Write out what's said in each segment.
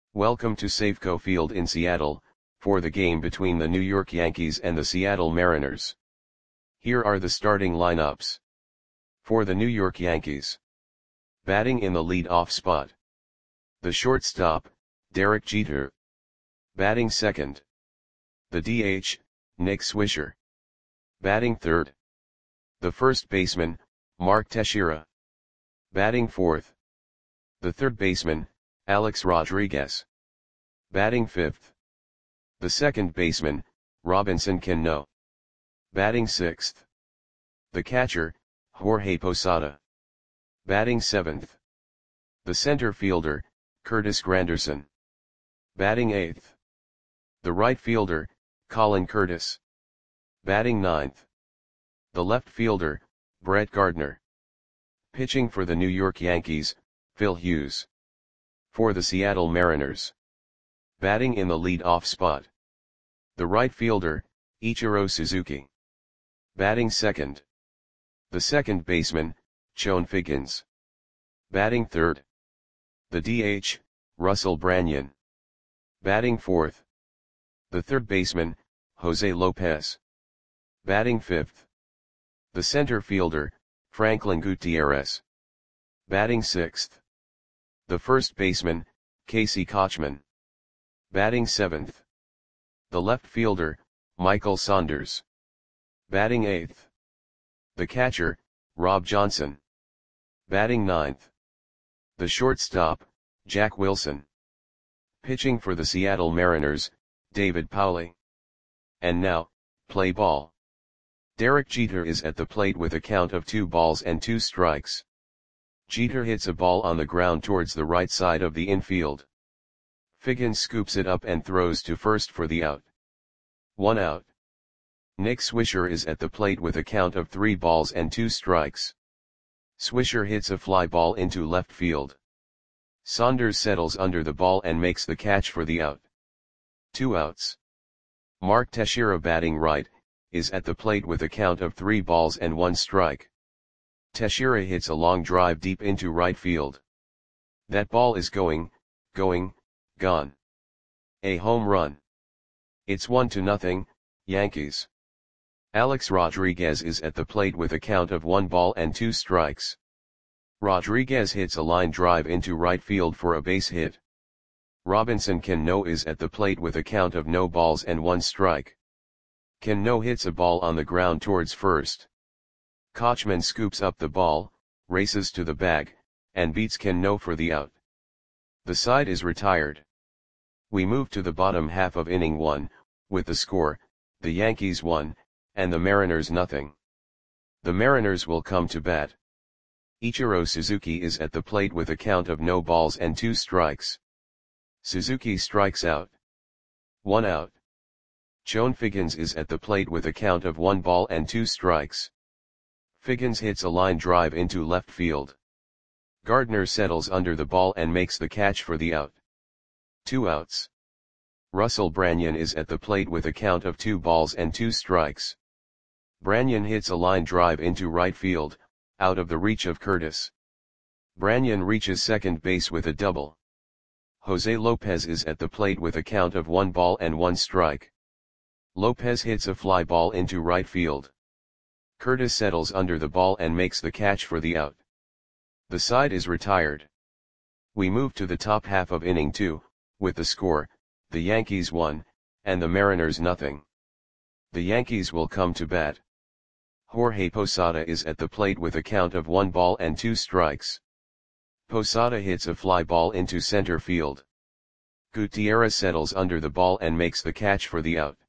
Welcome to Safeco Field in Seattle, for the game between the New York Yankees and the Seattle Mariners. Here are the starting lineups. For the New York Yankees. Batting in the lead-off spot. The shortstop, Derek Jeter. Batting second. The DH, Nick Swisher. Batting third. The first baseman, Mark Teixeira. Batting fourth. The third baseman, Alex Rodriguez. Batting fifth. The second baseman, Robinson Cano. Batting sixth. The catcher, Jorge Posada. Batting seventh. The center fielder, Curtis Granderson. Batting eighth. The right fielder, Colin Curtis. Batting ninth. The left fielder, Brett Gardner. Pitching for the New York Yankees, Phil Hughes. For the Seattle Mariners. Batting in the lead-off spot. The right fielder, Ichiro Suzuki. Batting second. The second baseman, Chone Figgins. Batting third. The DH, Russell Branyan. Batting fourth. The third baseman, Jose Lopez. Batting fifth. The center fielder, Franklin Gutierrez. Batting sixth. The first baseman, Casey Kotchman. Batting seventh. The left fielder, Michael Saunders. Batting eighth. The catcher, Rob Johnson. Batting ninth. The shortstop, Jack Wilson. Pitching for the Seattle Mariners, David Pauley. And now, play ball. Derek Jeter is at the plate with a count of 2 balls and 2 strikes. Jeter hits a ball on the ground towards the right side of the infield. Figgins scoops it up and throws to first for the out. 1 out. Nick Swisher is at the plate with a count of 3 balls and 2 strikes. Swisher hits a fly ball into left field. Saunders settles under the ball and makes the catch for the out. 2 outs. Mark Teixeira, batting right, is at the plate with a count of 3 balls and 1 strike. Teixeira hits a long drive deep into right field. That ball is gone. A home run. It's 1-0, Yankees. Alex Rodriguez is at the plate with a count of 1 ball and 2 strikes. Rodriguez hits a line drive into right field for a base hit. Robinson Cano is at the plate with a count of no balls and 1 strike. Cano hits a ball on the ground towards first. Kotchman scoops up the ball, races to the bag, and beats Cano for the out. The side is retired. We move to the bottom half of inning 1, with the score, the Yankees 1, and the Mariners 0. The Mariners will come to bat. Ichiro Suzuki is at the plate with a count of no balls and 2 strikes. Suzuki strikes out. 1 out. Chone Figgins is at the plate with a count of 1 ball and 2 strikes. Figgins hits a line drive into left field. Gardner settles under the ball and makes the catch for the out. 2 outs. Russell Branyan is at the plate with a count of 2 balls and 2 strikes. Branyan hits a line drive into right field, out of the reach of Curtis. Branyan reaches second base with a double. Jose Lopez is at the plate with a count of 1 ball and 1 strike. Lopez hits a fly ball into right field. Curtis settles under the ball and makes the catch for the out. The side is retired. We move to the top half of inning 2, with the score, the Yankees 1, and the Mariners 0. The Yankees will come to bat. Jorge Posada is at the plate with a count of 1 ball and 2 strikes. Posada hits a fly ball into center field. Gutierrez settles under the ball and makes the catch for the out.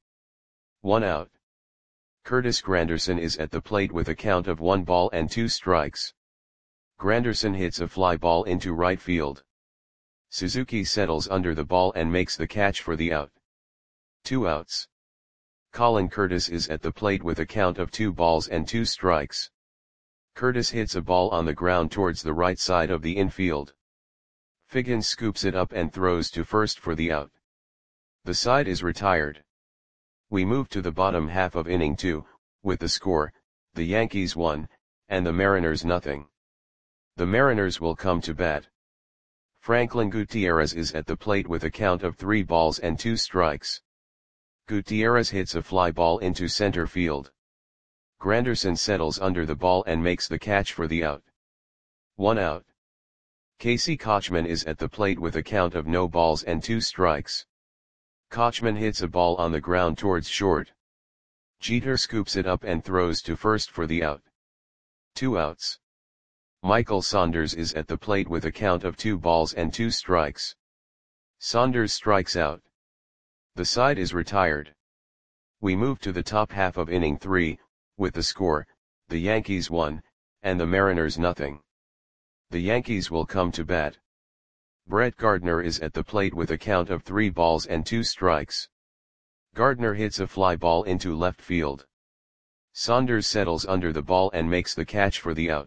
1 out. Curtis Granderson is at the plate with a count of 1 ball and 2 strikes. Granderson hits a fly ball into right field. Suzuki settles under the ball and makes the catch for the out. 2 outs. Colin Curtis is at the plate with a count of 2 balls and 2 strikes. Curtis hits a ball on the ground towards the right side of the infield. Figgins scoops it up and throws to first for the out. The side is retired. We move to the bottom half of inning 2, with the score, the Yankees 1, and the Mariners 0. The Mariners will come to bat. Franklin Gutierrez is at the plate with a count of 3 balls and 2 strikes. Gutierrez hits a fly ball into center field. Granderson settles under the ball and makes the catch for the out. 1 out. Casey Kotchman is at the plate with a count of no balls and 2 strikes. Kotchman hits a ball on the ground towards short. Jeter scoops it up and throws to first for the out. 2 outs. Michael Saunders is at the plate with a count of 2 balls and 2 strikes. Saunders strikes out. The side is retired. We move to the top half of inning 3, with the score, the Yankees 1, and the Mariners nothing. The Yankees will come to bat. Brett Gardner is at the plate with a count of 3 balls and 2 strikes. Gardner hits a fly ball into left field. Saunders settles under the ball and makes the catch for the out.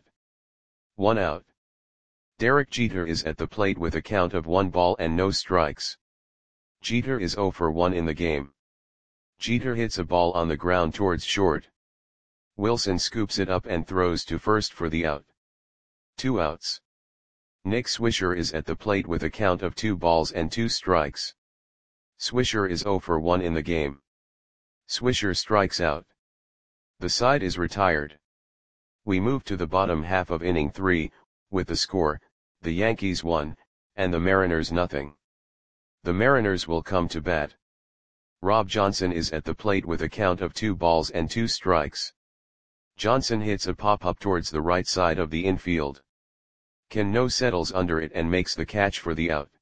1 out. Derek Jeter is at the plate with a count of 1 ball and no strikes. Jeter is 0 for 1 in the game. Jeter hits a ball on the ground towards short. Wilson scoops it up and throws to first for the out. 2 outs. Nick Swisher is at the plate with a count of 2 balls and 2 strikes. Swisher is 0 for 1 in the game. Swisher strikes out. The side is retired. We move to the bottom half of inning 3, with the score, the Yankees 1, and the Mariners nothing. The Mariners will come to bat. Rob Johnson is at the plate with a count of 2 balls and 2 strikes. Johnson hits a pop-up towards the right side of the infield. Cano settles under it and makes the catch for the out.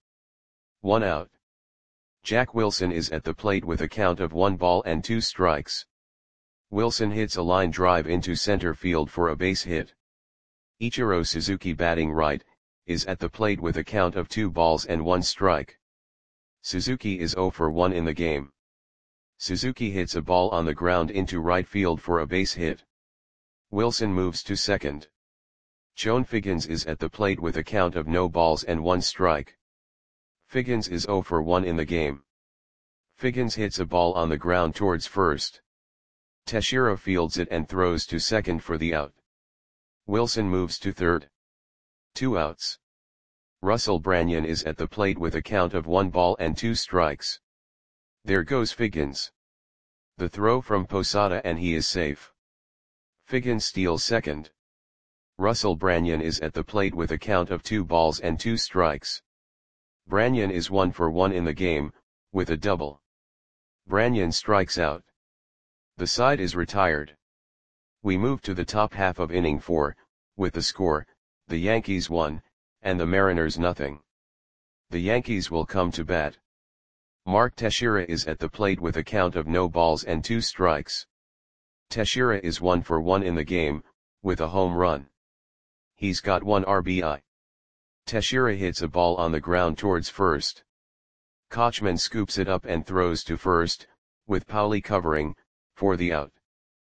1 out. Jack Wilson is at the plate with a count of 1 ball and 2 strikes. Wilson hits a line drive into center field for a base hit. Ichiro Suzuki, batting right, is at the plate with a count of 2 balls and 1 strike. Suzuki is 0 for 1 in the game. Suzuki hits a ball on the ground into right field for a base hit. Wilson moves to second. Chone Figgins is at the plate with a count of no balls and 1 strike. Figgins is 0 for 1 in the game. Figgins hits a ball on the ground towards first. Teixeira fields it and throws to second for the out. Wilson moves to third. 2 outs. Russell Branyan is at the plate with a count of 1 ball and 2 strikes. There goes Figgins. The throw from Posada and he is safe. Figgins steals second. Russell Branyan is at the plate with a count of 2 balls and 2 strikes. Branyan is 1 for 1 in the game, with a double. Branyan strikes out. The side is retired. We move to the top half of inning 4, with the score, the Yankees 1, and the Mariners nothing. The Yankees will come to bat. Mark Teixeira is at the plate with a count of no balls and 2 strikes. Teixeira is 1 for 1 in the game, with a home run. He's got 1 RBI. Teixeira hits a ball on the ground towards first. Kotchman scoops it up and throws to first, with Pauli covering, for the out.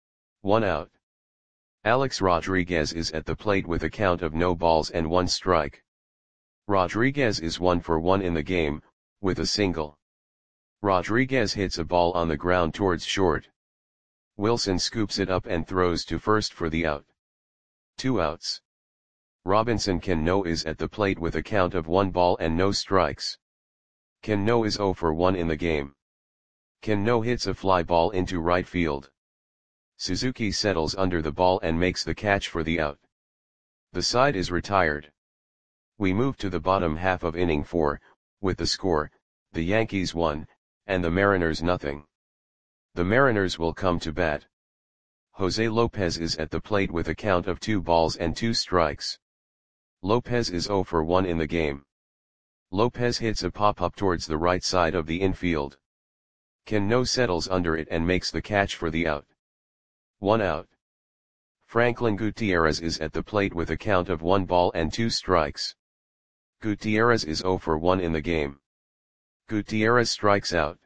1 out. Alex Rodriguez is at the plate with a count of no balls and 1 strike. Rodriguez is 1 for 1 in the game, with a single. Rodriguez hits a ball on the ground towards short. Wilson scoops it up and throws to first for the out. 2 outs. Robinson Cano is at the plate with a count of 1 ball and no strikes. Cano is 0 for 1 in the game. Cano hits a fly ball into right field. Suzuki settles under the ball and makes the catch for the out. The side is retired. We move to the bottom half of inning 4, with the score, the Yankees 1, and the Mariners nothing. The Mariners will come to bat. Jose Lopez is at the plate with a count of 2 balls and 2 strikes. Lopez is 0 for 1 in the game. Lopez hits a pop-up towards the right side of the infield. Cano settles under it and makes the catch for the out. 1 out. Franklin Gutierrez is at the plate with a count of 1 ball and 2 strikes. Gutierrez is 0 for 1 in the game. Gutierrez strikes out.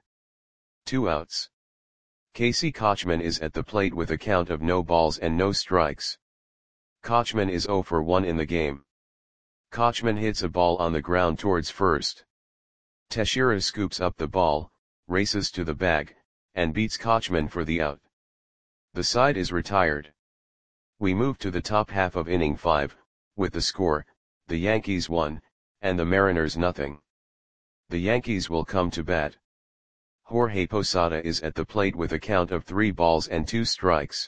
2 outs. Casey Kotchman is at the plate with a count of no balls and no strikes. Kotchman is 0 for 1 in the game. Kotchman hits a ball on the ground towards first. Teixeira scoops up the ball, races to the bag, and beats Kotchman for the out. The side is retired. We move to the top half of inning 5, with the score, the Yankees 1, and the Mariners nothing. The Yankees will come to bat. Jorge Posada is at the plate with a count of 3 balls and 2 strikes.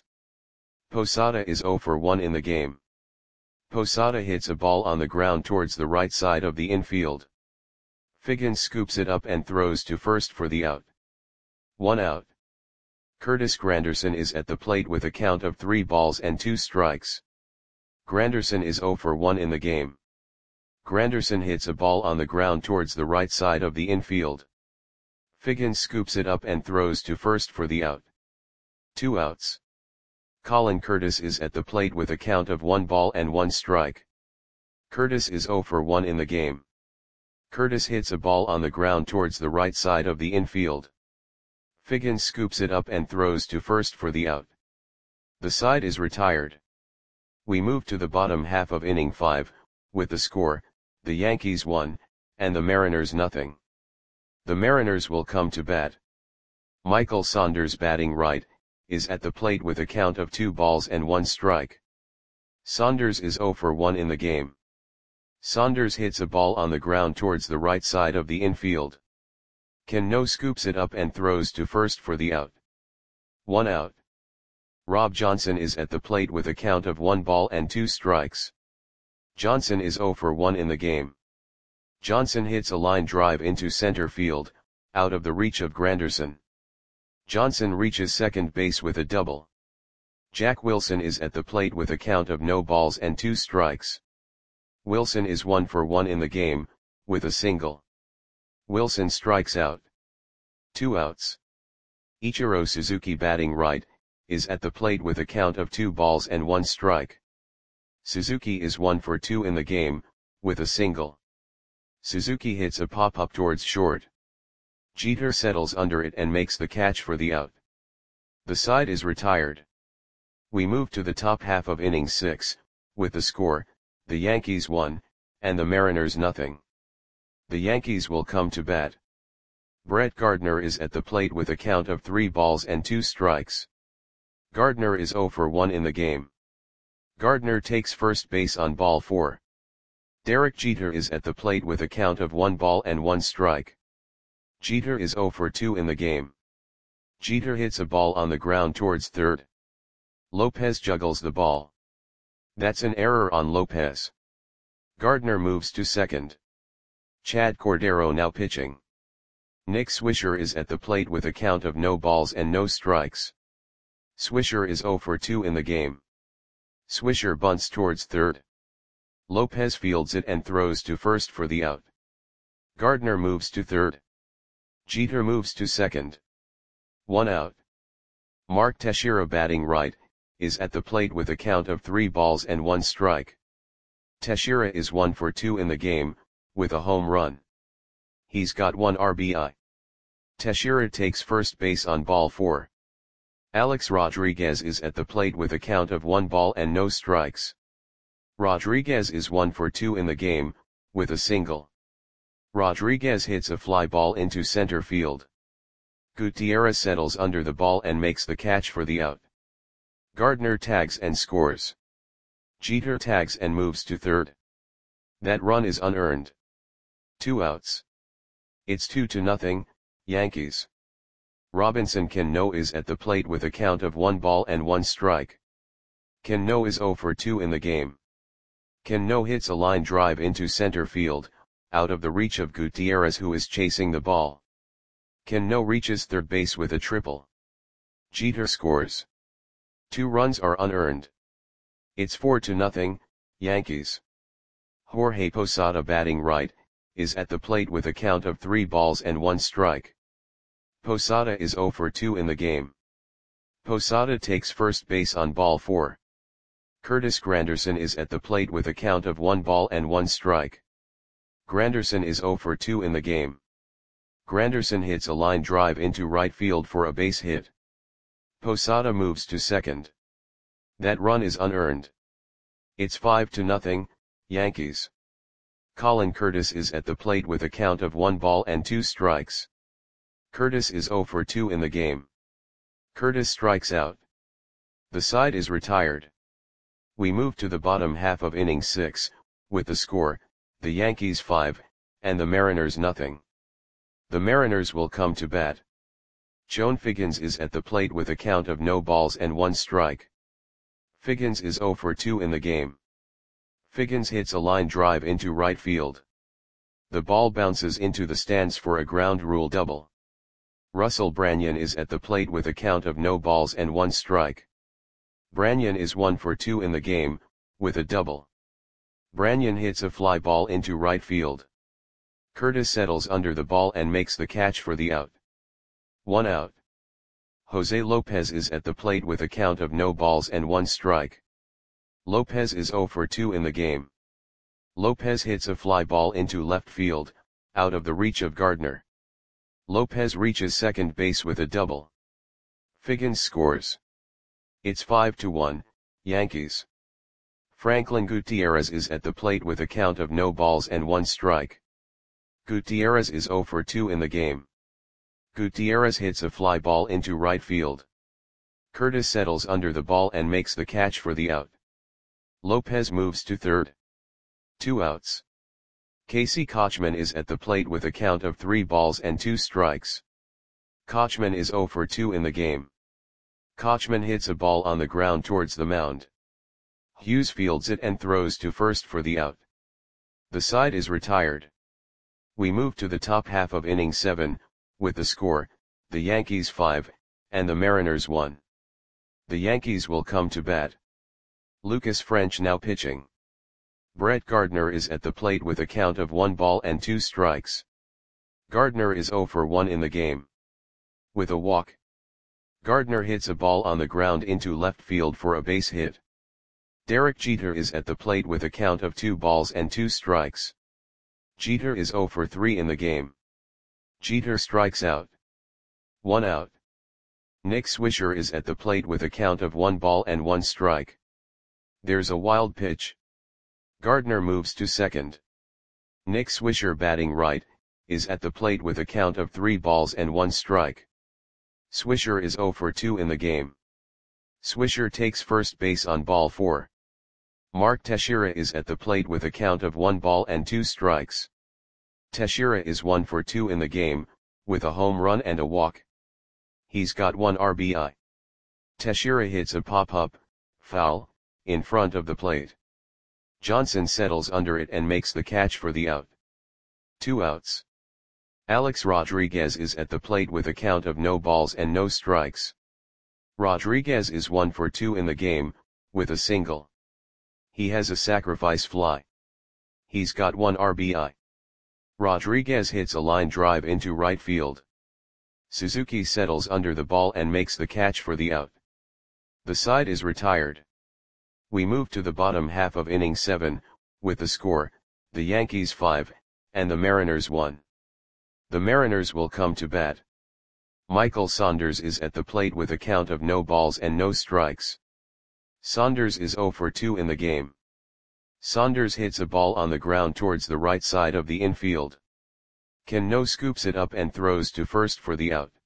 Posada is 0 for 1 in the game. Posada hits a ball on the ground towards the right side of the infield. Figgins scoops it up and throws to first for the out. 1 out. Curtis Granderson is at the plate with a count of 3 balls and 2 strikes. Granderson is 0 for 1 in the game. Granderson hits a ball on the ground towards the right side of the infield. Figgins scoops it up and throws to first for the out. 2 outs. Colin Curtis is at the plate with a count of 1 ball and 1 strike. Curtis is 0 for 1 in the game. Curtis hits a ball on the ground towards the right side of the infield. Figgins scoops it up and throws to first for the out. The side is retired. We move to the bottom half of inning 5, with the score, the Yankees 1, and the Mariners nothing. The Mariners will come to bat. Michael Saunders, batting right, is at the plate with a count of 2 balls and 1 strike. Saunders is 0 for 1 in the game. Saunders hits a ball on the ground towards the right side of the infield. Cano scoops it up and throws to first for the out. 1 out. Rob Johnson is at the plate with a count of 1 ball and 2 strikes. Johnson is 0 for 1 in the game. Johnson hits a line drive into center field, out of the reach of Granderson. Johnson reaches second base with a double. Jack Wilson is at the plate with a count of no balls and 2 strikes. Wilson is 1 for 1 in the game, with a single. Wilson strikes out. 2 outs. Ichiro Suzuki, batting right, is at the plate with a count of 2 balls and 1 strike. Suzuki is 1 for 2 in the game, with a single. Suzuki hits a pop-up towards short. Jeter settles under it and makes the catch for the out. The side is retired. We move to the top half of inning 6, with the score, the Yankees 1, and the Mariners nothing. The Yankees will come to bat. Brett Gardner is at the plate with a count of 3 balls and 2 strikes. Gardner is 0 for 1 in the game. Gardner takes first base on ball 4. Derek Jeter is at the plate with a count of 1 ball and 1 strike. Jeter is 0 for 2 in the game. Jeter hits a ball on the ground towards third. Lopez juggles the ball. That's an error on Lopez. Gardner moves to second. Chad Cordero now pitching. Nick Swisher is at the plate with a count of no balls and no strikes. Swisher is 0 for 2 in the game. Swisher bunts towards third. Lopez fields it and throws to first for the out. Gardner moves to third. Jeter moves to second. 1 out. Mark Teixeira, batting right, is at the plate with a count of 3 balls and 1 strike. Teixeira is 1 for 2 in the game, with a home run. He's got 1 RBI. Teixeira takes first base on ball 4. Alex Rodriguez is at the plate with a count of 1 ball and no strikes. Rodriguez is 1 for 2 in the game, with a single. Rodriguez hits a fly ball into center field. Gutierrez settles under the ball and makes the catch for the out. Gardner tags and scores. Jeter tags and moves to third. That run is unearned. 2 outs. It's 2-0, Yankees. Robinson Cano is at the plate with a count of 1 ball and 1 strike. Cano is 0 for 2 in the game. Cano hits a line drive into center field, out of the reach of Gutierrez, who is chasing the ball. Cano reaches third base with a triple. Jeter scores. 2 runs are unearned. It's 4-0, Yankees. Jorge Posada, batting right, is at the plate with a count of 3 balls and 1 strike. Posada is 0 for 2 in the game. Posada takes first base on ball 4. Curtis Granderson is at the plate with a count of 1 ball and 1 strike. Granderson is 0 for 2 in the game. Granderson hits a line drive into right field for a base hit. Posada moves to second. That run is unearned. It's 5-0, Yankees. Colin Curtis is at the plate with a count of 1 ball and 2 strikes. Curtis is 0 for 2 in the game. Curtis strikes out. The side is retired. We move to the bottom half of inning 6, with the score, the Yankees 5, and the Mariners nothing. The Mariners will come to bat. Joan Figgins is at the plate with a count of no balls and 1 strike. Figgins is 0 for 2 in the game. Figgins hits a line drive into right field. The ball bounces into the stands for a ground rule double. Russell Branyan is at the plate with a count of no balls and 1 strike. Branyan is 1 for 2 in the game, with a double. Branyan hits a fly ball into right field. Curtis settles under the ball and makes the catch for the out. 1 out. Jose Lopez is at the plate with a count of no balls and 1 strike. Lopez is 0 for 2 in the game. Lopez hits a fly ball into left field, out of the reach of Gardner. Lopez reaches second base with a double. Figgins scores. It's 5-1, Yankees. Franklin Gutierrez is at the plate with a count of no balls and 1 strike. Gutierrez is 0 for 2 in the game. Gutierrez hits a fly ball into right field. Curtis settles under the ball and makes the catch for the out. Lopez moves to third. 2 outs. Casey Kotchman is at the plate with a count of 3 balls and 2 strikes. Kotchman is 0 for 2 in the game. Kotchman hits a ball on the ground towards the mound. Hughes fields it and throws to first for the out. The side is retired. We move to the top half of inning 7, with the score, the Yankees 5, and the Mariners 1. The Yankees will come to bat. Lucas French now pitching. Brett Gardner is at the plate with a count of 1 ball and 2 strikes. Gardner is 0 for 1 in the game. With a walk. Gardner hits a ball on the ground into left field for a base hit. Derek Jeter is at the plate with a count of 2 balls and 2 strikes. Jeter is 0 for 3 in the game. Jeter strikes out. 1 out. Nick Swisher is at the plate with a count of 1 ball and 1 strike. There's a wild pitch. Gardner moves to second. Nick Swisher, batting right, is at the plate with a count of 3 balls and 1 strike. Swisher is 0 for 2 in the game. Swisher takes first base on ball 4. Mark Teixeira is at the plate with a count of 1 ball and 2 strikes. Teixeira is 1 for 2 in the game, with a home run and a walk. He's got 1 RBI. Teixeira hits a pop-up, foul, in front of the plate. Johnson settles under it and makes the catch for the out. 2 outs. Alex Rodriguez is at the plate with a count of no balls and no strikes. Rodriguez is 1 for 2 in the game, with a single. He has a sacrifice fly. He's got 1 RBI. Rodriguez hits a line drive into right field. Suzuki settles under the ball and makes the catch for the out. The side is retired. We move to the bottom half of inning 7, with the score, the Yankees 5, and the Mariners 1. The Mariners will come to bat. Michael Saunders is at the plate with a count of no balls and no strikes. Saunders is 0 for 2 in the game. Saunders hits a ball on the ground towards the right side of the infield. Cano scoops it up and throws to first for the out.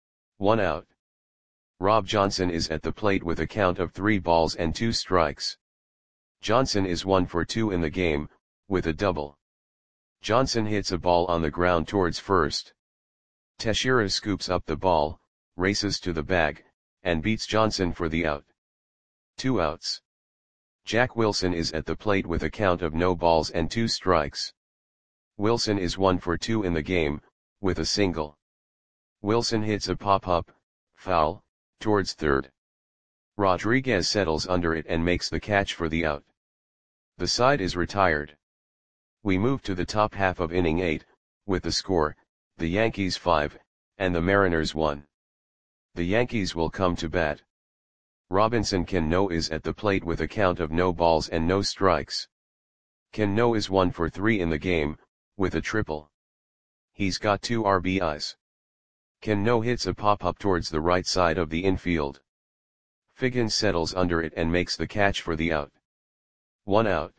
1 out. Rob Johnson is at the plate with a count of 3 balls and 2 strikes. Johnson is 1 for 2 in the game, with a double. Johnson hits a ball on the ground towards first. Teixeira scoops up the ball, races to the bag, and beats Johnson for the out. 2 outs. Jack Wilson is at the plate with a count of no balls and 2 strikes. Wilson is 1 for 2 in the game, with a single. Wilson hits a pop-up, foul, towards third. Rodriguez settles under it and makes the catch for the out. The side is retired. We move to the top half of inning 8, with the score, the Yankees 5, and the Mariners 1. The Yankees will come to bat. Robinson Cano is at the plate with a count of no balls and no strikes. Cano is 1 for 3 in the game, with a triple. He's got 2 RBIs. Cano hits a pop-up towards the right side of the infield. Figgins settles under it and makes the catch for the out. 1 out.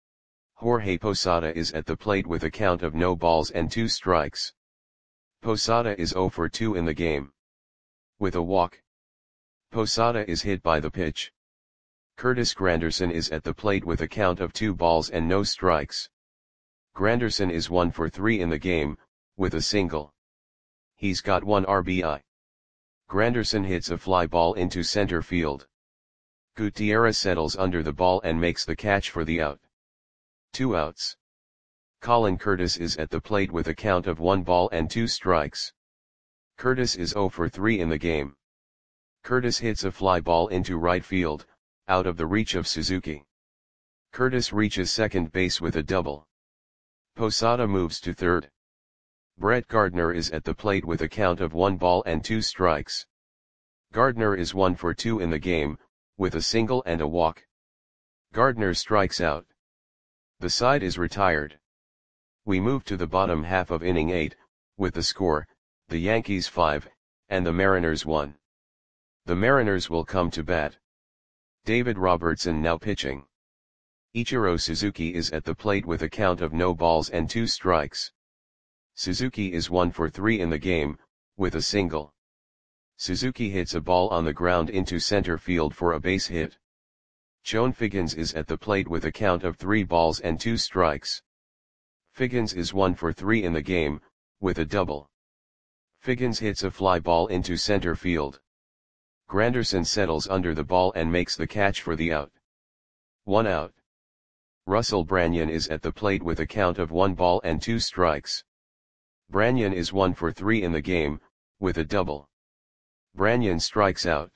Jorge Posada is at the plate with a count of no balls and 2 strikes. Posada is 0 for 2 in the game. With a walk. Posada is hit by the pitch. Curtis Granderson is at the plate with a count of 2 balls and no strikes. Granderson is 1 for 3 in the game, with a single. He's got 1 RBI. Granderson hits a fly ball into center field. Gutierrez settles under the ball and makes the catch for the out. 2 outs. Colin Curtis is at the plate with a count of 1 ball and 2 strikes. Curtis is 0 for 3 in the game. Curtis hits a fly ball into right field, out of the reach of Suzuki. Curtis reaches second base with a double. Posada moves to third. Brett Gardner is at the plate with a count of 1 ball and 2 strikes. Gardner is 1 for 2 in the game, with a single and a walk. Gardner strikes out. The side is retired. We move to the bottom half of inning 8, with the score, the Yankees 5, and the Mariners 1. The Mariners will come to bat. David Robertson now pitching. Ichiro Suzuki is at the plate with a count of no balls and 2 strikes. Suzuki is 1 for 3 in the game, with a single. Suzuki hits a ball on the ground into center field for a base hit. Chone Figgins is at the plate with a count of 3 balls and 2 strikes. Figgins is 1 for 3 in the game, with a double. Figgins hits a fly ball into center field. Granderson settles under the ball and makes the catch for the out. 1 out. Russell Branyan is at the plate with a count of 1 ball and 2 strikes. Branyan is 1 for 3 in the game, with a double. Branyan strikes out.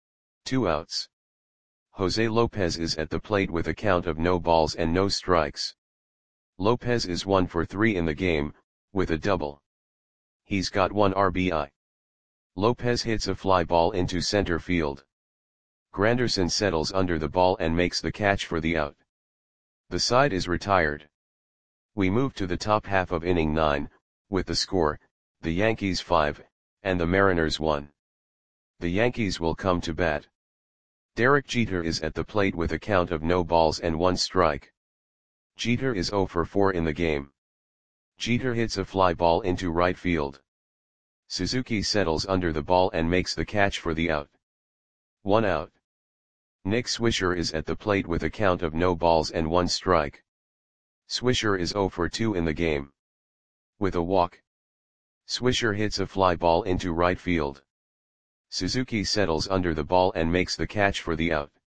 2 outs. Jose Lopez is at the plate with a count of no balls and no strikes. Lopez is 1 for 3 in the game, with a double. He's got 1 RBI. Lopez hits a fly ball into center field. Granderson settles under the ball and makes the catch for the out. The side is retired. We move to the top half of inning 9, with the score, the Yankees 5, and the Mariners 1. The Yankees will come to bat. Derek Jeter is at the plate with a count of no balls and 1 strike. Jeter is 0 for 4 in the game. Jeter hits a fly ball into right field. Suzuki settles under the ball and makes the catch for the out. 1 out. Nick Swisher is at the plate with a count of no balls and 1 strike. Swisher is 0 for 2 in the game. With a walk. Swisher hits a fly ball into right field. Suzuki settles under the ball and makes the catch for the out.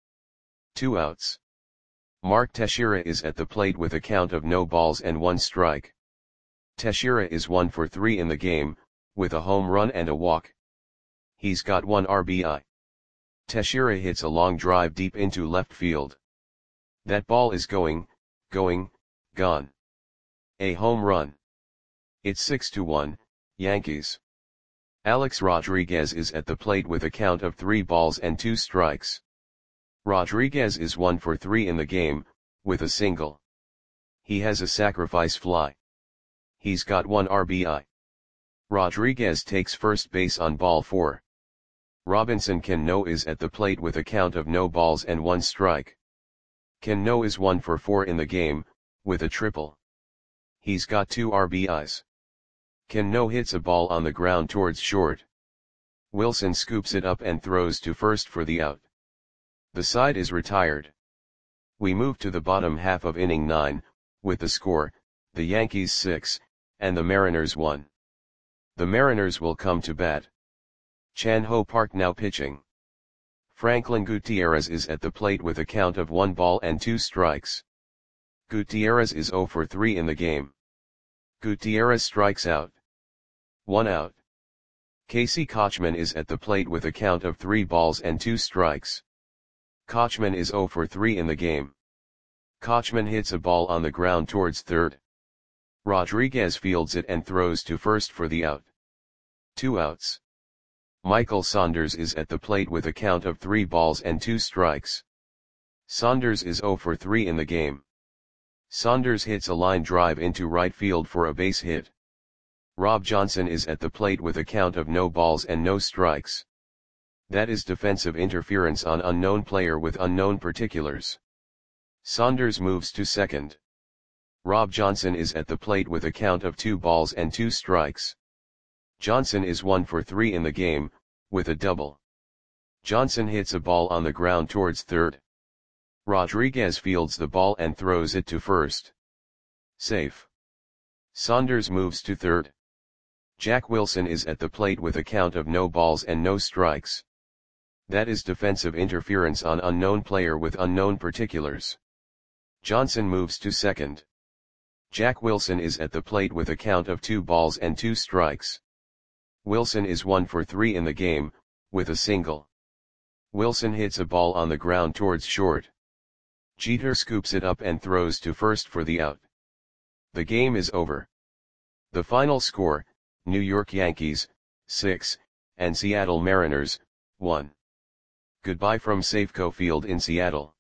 2 outs. Mark Teixeira is at the plate with a count of no balls and 1 strike. Teixeira is 1 for 3 in the game, with a home run and a walk. He's got 1 RBI. Teixeira hits a long drive deep into left field. That ball is gone. A home run. It's 6-1, Yankees. Alex Rodriguez is at the plate with a count of 3 balls and 2 strikes. Rodriguez is 1 for 3 in the game, with a single. He has a sacrifice fly. He's got 1 RBI. Rodriguez takes first base on ball 4. Robinson Cano is at the plate with a count of no balls and 1 strike. Cano is 1 for 4 in the game, with a triple. He's got 2 RBIs. Cano hits a ball on the ground towards short. Wilson scoops it up and throws to first for the out. The side is retired. We move to the bottom half of inning 9, with the score, the Yankees 6, and the Mariners 1. The Mariners will come to bat. Chan Ho Park now pitching. Franklin Gutierrez is at the plate with a count of 1 ball and 2 strikes. Gutierrez is 0 for 3 in the game. Gutierrez strikes out. 1 out. Casey Kotchman is at the plate with a count of 3 balls and 2 strikes. Kotchman is 0 for 3 in the game. Kotchman hits a ball on the ground towards third. Rodriguez fields it and throws to first for the out. 2 outs. Michael Saunders is at the plate with a count of 3 balls and 2 strikes. Saunders is 0 for 3 in the game. Saunders hits a line drive into right field for a base hit. Rob Johnson is at the plate with a count of no balls and no strikes. That is defensive interference on unknown player with unknown particulars. Saunders moves to second. Rob Johnson is at the plate with a count of 2 balls and 2 strikes. Johnson is 1 for 3 in the game, with a double. Johnson hits a ball on the ground towards third. Rodriguez fields the ball and throws it to first. Safe. Saunders moves to third. Jack Wilson is at the plate with a count of no balls and no strikes. That is defensive interference on unknown player with unknown particulars. Johnson moves to second. Jack Wilson is at the plate with a count of 2 balls and 2 strikes. Wilson is 1 for 3 in the game, with a single. Wilson hits a ball on the ground towards short. Jeter scoops it up and throws to first for the out. The game is over. The final score, New York Yankees, 6, and Seattle Mariners, 1. Goodbye from Safeco Field in Seattle.